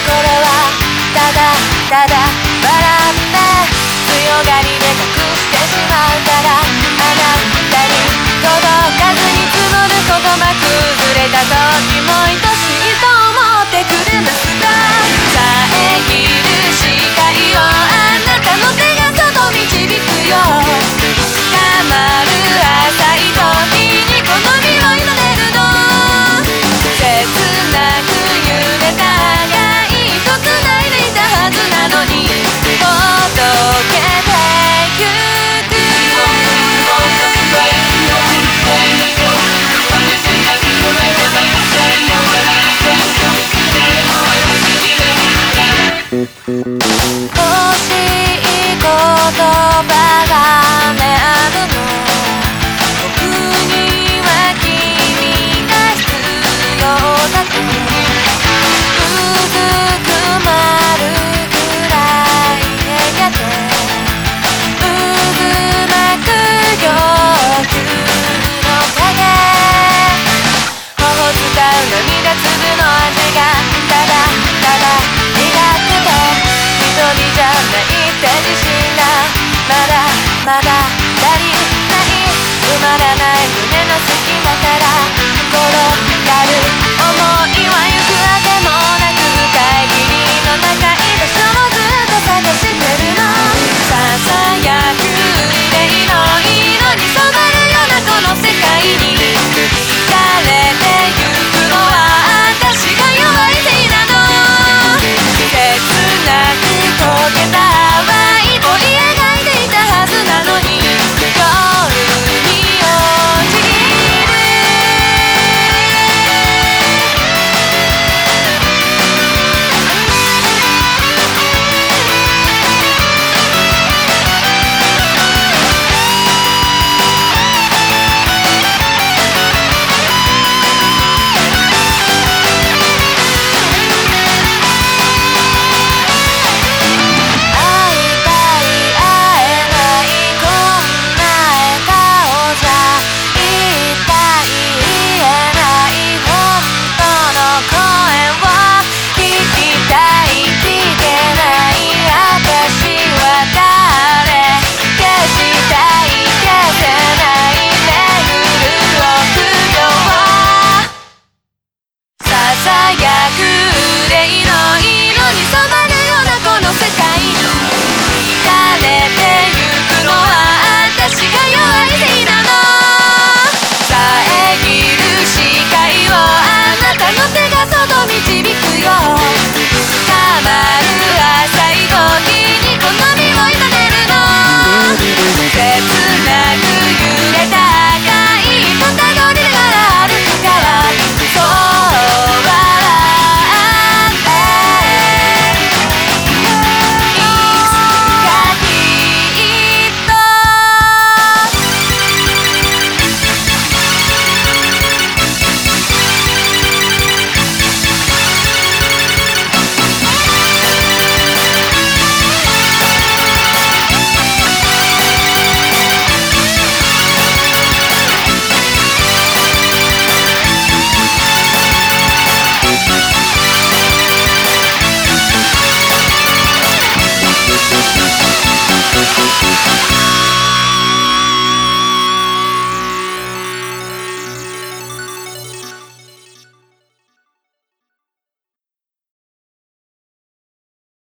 はただただ笑って強がりで隠してしまうから、あなたに届かずに積もることなくずれた時も愛しいと思ってくれました。遮る視界をあなたの手が外導くよ。深まる浅い時にこの身を委ねるの。切なく揺れたがいと繋いでいたはずなのにほどけてゆく。欲しい言葉がねあるの。僕には君が必要だと。うずくまるくらい逃げて渦巻く要求の影。頬伝う涙粒の味がただただ苦くて一人じゃないって自信がまだまだ足りない。埋まらない胸の隙間から転がる想いは行くあてもなく深い霧の中